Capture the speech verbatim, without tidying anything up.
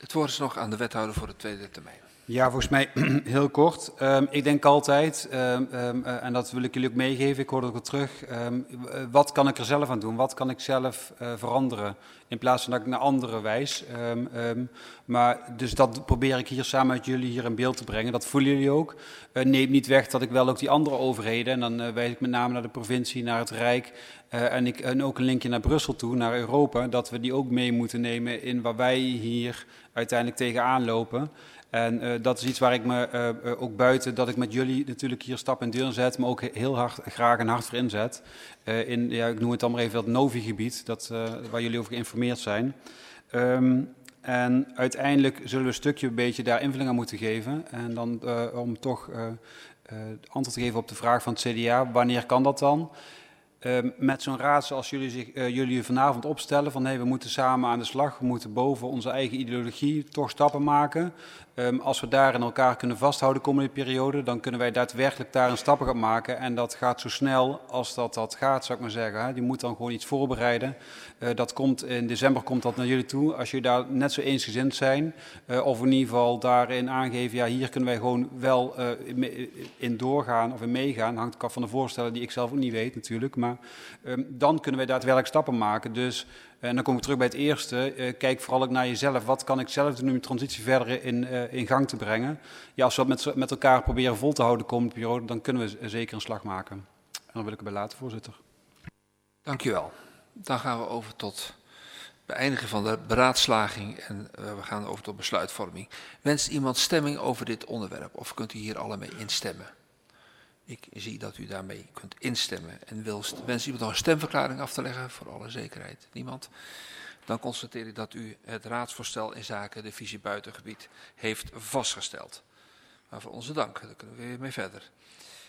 Het woord is nog aan de wethouder voor de tweede termijn. Ja, volgens mij heel kort. Um, ik denk altijd, um, um, uh, en dat wil ik jullie ook meegeven, ik hoor dat ook al terug, um, wat kan ik er zelf aan doen? Wat kan ik zelf uh, veranderen? In plaats van dat ik naar anderen wijs. Um, um, maar dus dat probeer ik hier samen met jullie hier in beeld te brengen. Dat voelen jullie ook. Uh, neemt niet weg dat ik wel ook die andere overheden, en dan uh, wijs ik met name naar de provincie, naar het Rijk, uh, en, ik, en ook een linkje naar Brussel toe, naar Europa, dat we die ook mee moeten nemen in waar wij hier uiteindelijk tegenaan lopen. En uh, dat is iets waar ik me uh, uh, ook buiten, dat ik met jullie natuurlijk hier stap en deur zet, maar ook heel hard, graag en hard voor inzet. Uh, in, ja, ik noem het dan maar even dat Novi-gebied, dat, uh, waar jullie over geïnformeerd zijn. Um, en uiteindelijk zullen we een stukje een beetje daar invulling aan moeten geven. En dan uh, om toch uh, uh, antwoord te geven op de vraag van het C D A, wanneer kan dat dan? Uh, met zo'n raad zoals jullie, zich, uh, jullie vanavond opstellen van hey, we moeten samen aan de slag, we moeten boven onze eigen ideologie toch stappen maken. Um, als we daarin elkaar kunnen vasthouden de komende periode, dan kunnen wij daadwerkelijk daarin stappen gaan maken. En dat gaat zo snel als dat, dat gaat, zou ik maar zeggen. Hè. Die moet dan gewoon iets voorbereiden. Uh, dat komt, in december komt dat naar jullie toe. Als jullie daar net zo eensgezind zijn, uh, of in ieder geval daarin aangeven, ja, hier kunnen wij gewoon wel uh, in, in doorgaan of in meegaan. Hangt ook af van de voorstellen die ik zelf ook niet weet natuurlijk. Maar um, dan kunnen wij daadwerkelijk stappen maken. Dus en dan kom ik terug bij het eerste. Uh, kijk vooral ook naar jezelf. Wat kan ik zelf doen om de transitie verder in, uh, in gang te brengen? Ja, als we dat met, met elkaar proberen vol te houden de komende periode, dan kunnen we zeker een slag maken. En dan wil ik erbij laten, voorzitter. Dank u wel. Dan gaan we over tot beëindigen van de beraadslaging en uh, we gaan over tot besluitvorming. Wenst iemand stemming over dit onderwerp of kunt u hier alle mee instemmen? Ik zie dat u daarmee kunt instemmen. En wil, wens iemand nog een stemverklaring af te leggen, voor alle zekerheid? Niemand? Dan constateer ik dat u het raadsvoorstel in zaken de visie buitengebied heeft vastgesteld. Waarvoor onze dank, daar kunnen we weer mee verder.